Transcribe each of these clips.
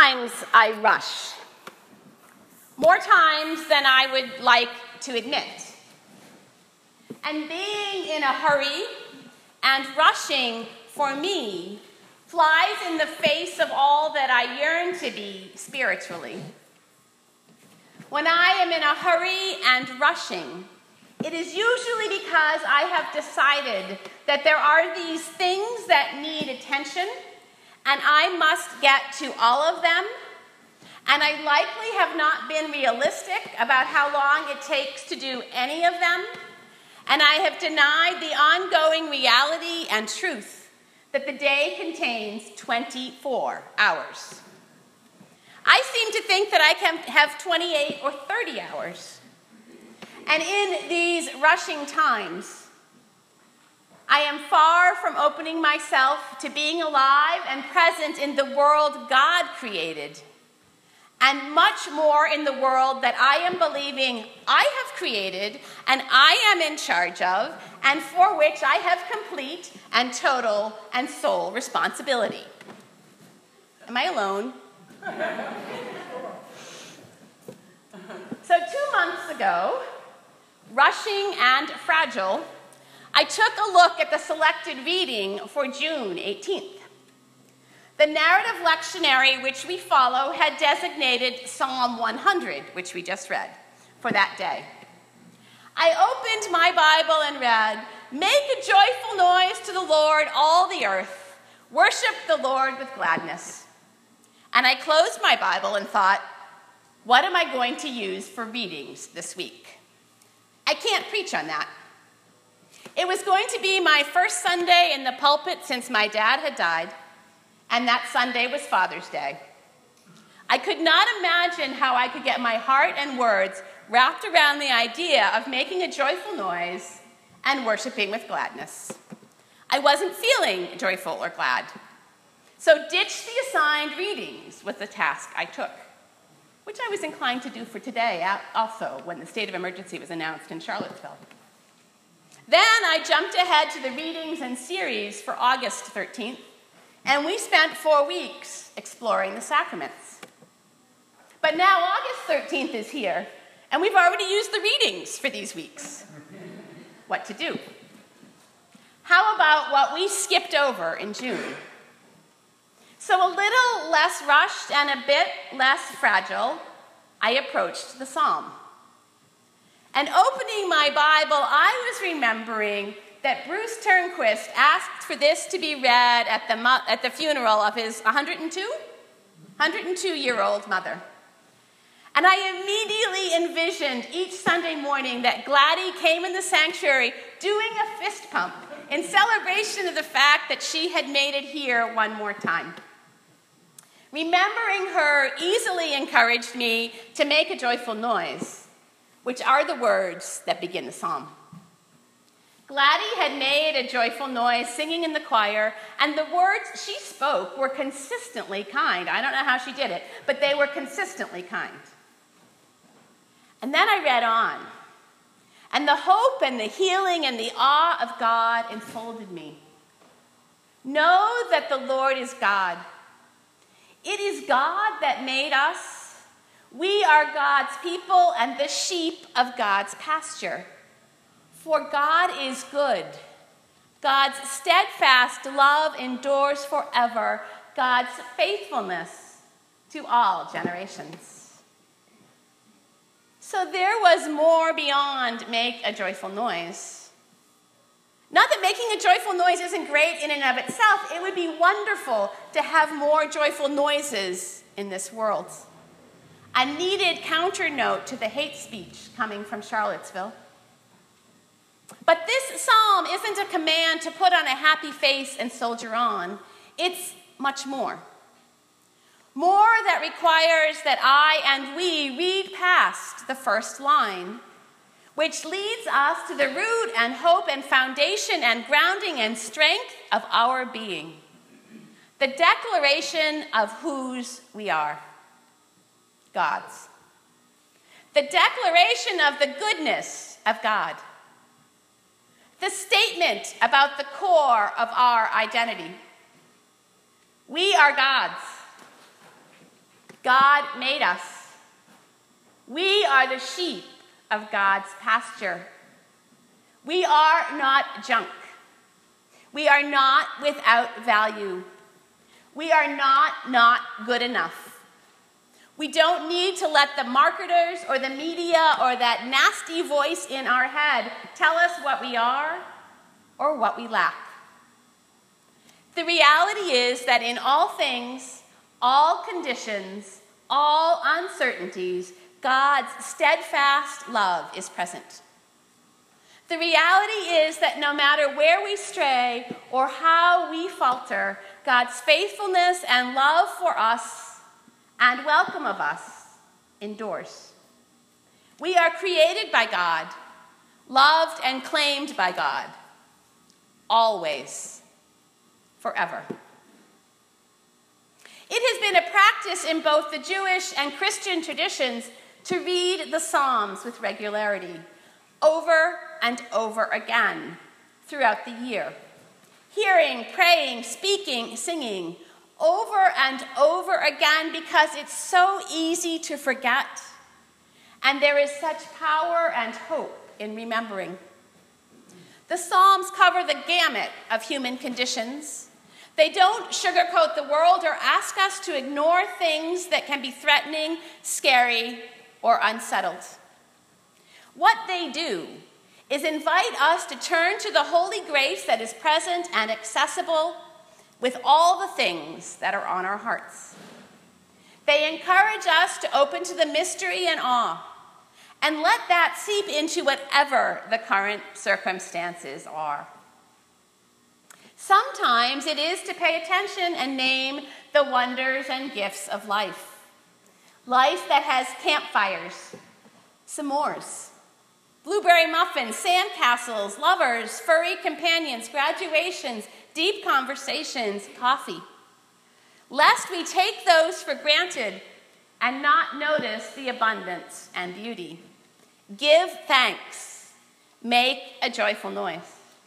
Sometimes I rush, more times than I would like to admit. And being in a hurry and rushing for me flies in the face of all that I yearn to be spiritually. When I am in a hurry and rushing, it is usually because I have decided that there are these things that need attention, and I must get to all of them, and I likely have not been realistic about how long it takes to do any of them, and I have denied the ongoing reality and truth that the day contains 24 hours. I seem to think that I can have 28 or 30 hours. And in these rushing times, I am far from opening myself to being alive and present in the world God created, and much more in the world that I am believing I have created and I am in charge of, and for which I have complete and total and sole responsibility. Am I alone? So 2 months ago, rushing and fragile, I took a look at the selected reading for June 18th. The narrative lectionary which we follow had designated Psalm 100, which we just read, for that day. I opened my Bible and read, "Make a joyful noise to the Lord, all the earth. Worship the Lord with gladness." And I closed my Bible and thought, what am I going to use for readings this week? I can't preach on that. It was going to be my first Sunday in the pulpit since my dad had died, and that Sunday was Father's Day. I could not imagine how I could get my heart and words wrapped around the idea of making a joyful noise and worshiping with gladness. I wasn't feeling joyful or glad. So ditched the assigned readings was the task I took, which I was inclined to do for today also when the state of emergency was announced in Charlottesville. Then I jumped ahead to the readings and series for August 13th, and we spent 4 weeks exploring the sacraments. But now August 13th is here, and we've already used the readings for these weeks. What to do? How about what we skipped over in June? So a little less rushed and a bit less fragile, I approached the psalm. And opening my Bible, I was remembering that Bruce Turnquist asked for this to be read at the funeral of his 102-year-old mother. And I immediately envisioned each Sunday morning that Gladys came in the sanctuary doing a fist pump in celebration of the fact that she had made it here one more time. Remembering her easily encouraged me to make a joyful noise, which are the words that begin the psalm. Gladys had made a joyful noise singing in the choir, and the words she spoke were consistently kind. I don't know how she did it, but they were consistently kind. And then I read on, and the hope and the healing and the awe of God enfolded me. Know that the Lord is God. It is God that made us. We are God's people and the sheep of God's pasture. For God is good. God's steadfast love endures forever. God's faithfulness to all generations. So there was more beyond make a joyful noise. Not that making a joyful noise isn't great in and of itself. It would be wonderful to have more joyful noises in this world. A needed counter note to the hate speech coming from Charlottesville. But this psalm isn't a command to put on a happy face and soldier on. It's much more. More that requires that I and we read past the first line, which leads us to the root and hope and foundation and grounding and strength of our being. The declaration of whose we are. God's. The declaration of the goodness of God. The statement about the core of our identity. We are God's. God made us. We are the sheep of God's pasture. We are not junk. We are not without value. We are not good enough. We don't need to let the marketers or the media or that nasty voice in our head tell us what we are or what we lack. The reality is that in all things, all conditions, all uncertainties, God's steadfast love is present. The reality is that no matter where we stray or how we falter, God's faithfulness and love for us and welcome of us endures. We are created by God, loved and claimed by God, always, forever. It has been a practice in both the Jewish and Christian traditions to read the Psalms with regularity, over and over again throughout the year. Hearing, praying, speaking, singing, over and over again because it's so easy to forget. And there is such power and hope in remembering. The Psalms cover the gamut of human conditions. They don't sugarcoat the world or ask us to ignore things that can be threatening, scary, or unsettled. What they do is invite us to turn to the holy grace that is present and accessible with all the things that are on our hearts. They encourage us to open to the mystery and awe, and let that seep into whatever the current circumstances are. Sometimes it is to pay attention and name the wonders and gifts of life. Life that has campfires, s'mores, blueberry muffins, sandcastles, lovers, furry companions, graduations, deep conversations, coffee. Lest we take those for granted and not notice the abundance and beauty. Give thanks. Make a joyful noise.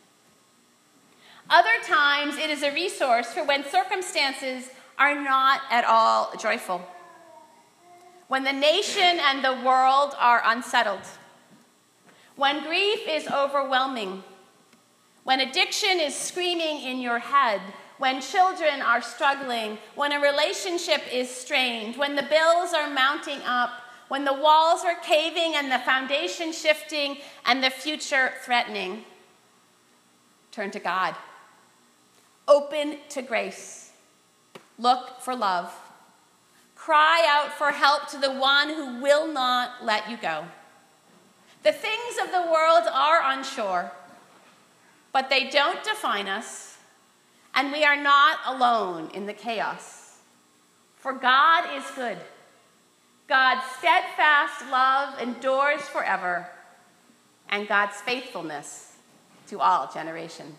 Other times it is a resource for when circumstances are not at all joyful. When the nation and the world are unsettled. When grief is overwhelming. When addiction is screaming in your head. When children are struggling. When a relationship is strained. When the bills are mounting up. When the walls are caving and the foundation shifting and the future threatening. Turn to God. Open to grace. Look for love. Cry out for help to the one who will not let you go. The things of the world are unsure, but they don't define us, and we are not alone in the chaos. For God is good. God's steadfast love endures forever, and God's faithfulness to all generations.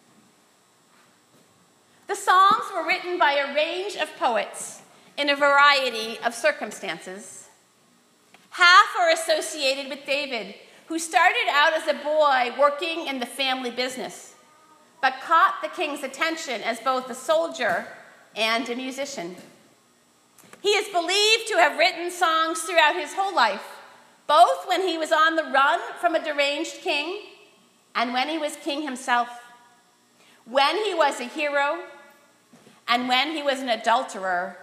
The Psalms were written by a range of poets in a variety of circumstances. Half are associated with David, who started out as a boy working in the family business, but caught the king's attention as both a soldier and a musician. He is believed to have written songs throughout his whole life, both when he was on the run from a deranged king and when he was king himself, when he was a hero and when he was an adulterer.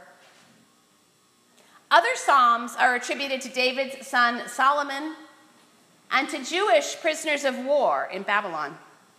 Other psalms are attributed to David's son Solomon and to Jewish prisoners of war in Babylon.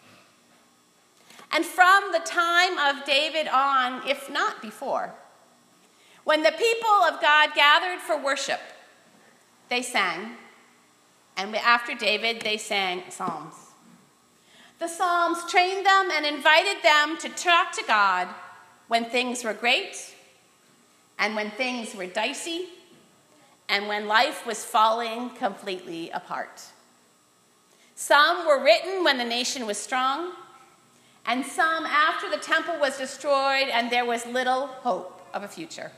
And from the time of David on, if not before, when the people of God gathered for worship, they sang. And after David, they sang psalms. The psalms trained them and invited them to talk to God when things were great and when things were dicey and when life was falling completely apart. Some were written when the nation was strong, and some after the temple was destroyed and there was little hope of a future.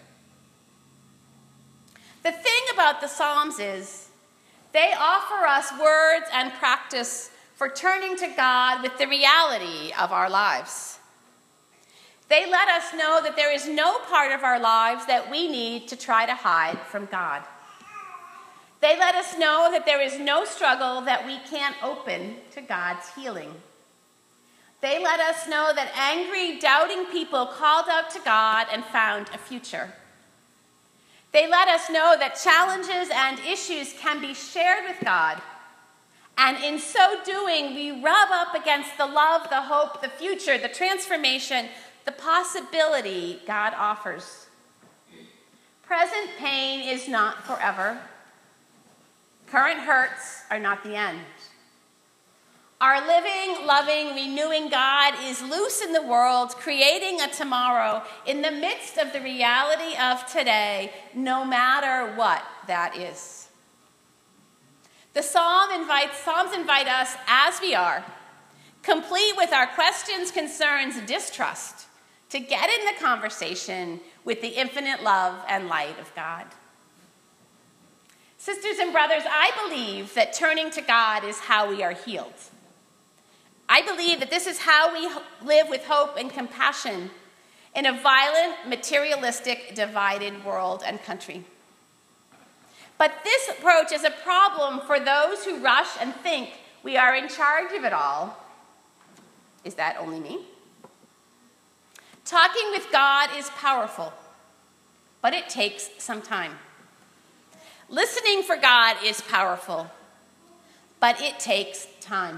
The thing about the Psalms is they offer us words and practice for turning to God with the reality of our lives. They let us know that there is no part of our lives that we need to try to hide from God. They let us know that there is no struggle that we can't open to God's healing. They let us know that angry, doubting people called out to God and found a future. They let us know that challenges and issues can be shared with God, and in so doing, we rub up against the love, the hope, the future, the transformation, the possibility God offers. Present pain is not forever. Current hurts are not the end. Our living, loving, renewing God is loose in the world, creating a tomorrow in the midst of the reality of today, no matter what that is. The Psalms invite us as we are, complete with our questions, concerns, distrust, to get in the conversation with the infinite love and light of God. Sisters and brothers, I believe that turning to God is how we are healed. I believe that this is how we live with hope and compassion in a violent, materialistic, divided world and country. But this approach is a problem for those who rush and think we are in charge of it all. Is that only me? Talking with God is powerful, but it takes some time. Listening for God is powerful, but it takes time.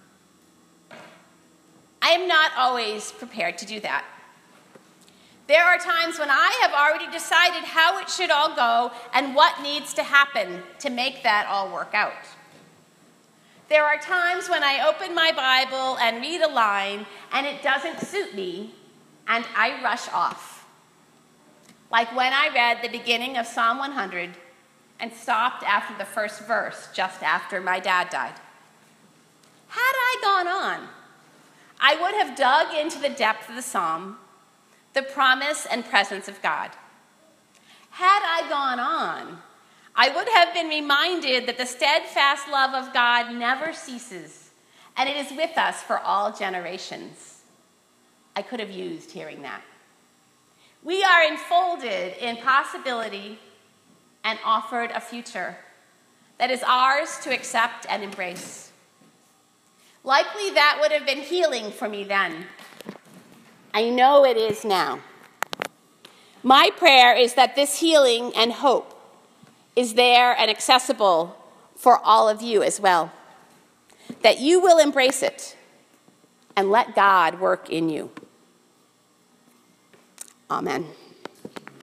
I am not always prepared to do that. There are times when I have already decided how it should all go and what needs to happen to make that all work out. There are times when I open my Bible and read a line and it doesn't suit me and I rush off. Like when I read the beginning of Psalm 100 and stopped after the first verse just after my dad died. Had I gone on, I would have dug into the depth of the psalm, the promise and presence of God. Had I gone on, I would have been reminded that the steadfast love of God never ceases, and it is with us for all generations. I could have used hearing that. We are enfolded in possibility and offered a future that is ours to accept and embrace. Likely that would have been healing for me then. I know it is now. My prayer is that this healing and hope is there and accessible for all of you as well. That you will embrace it and let God work in you. Amen.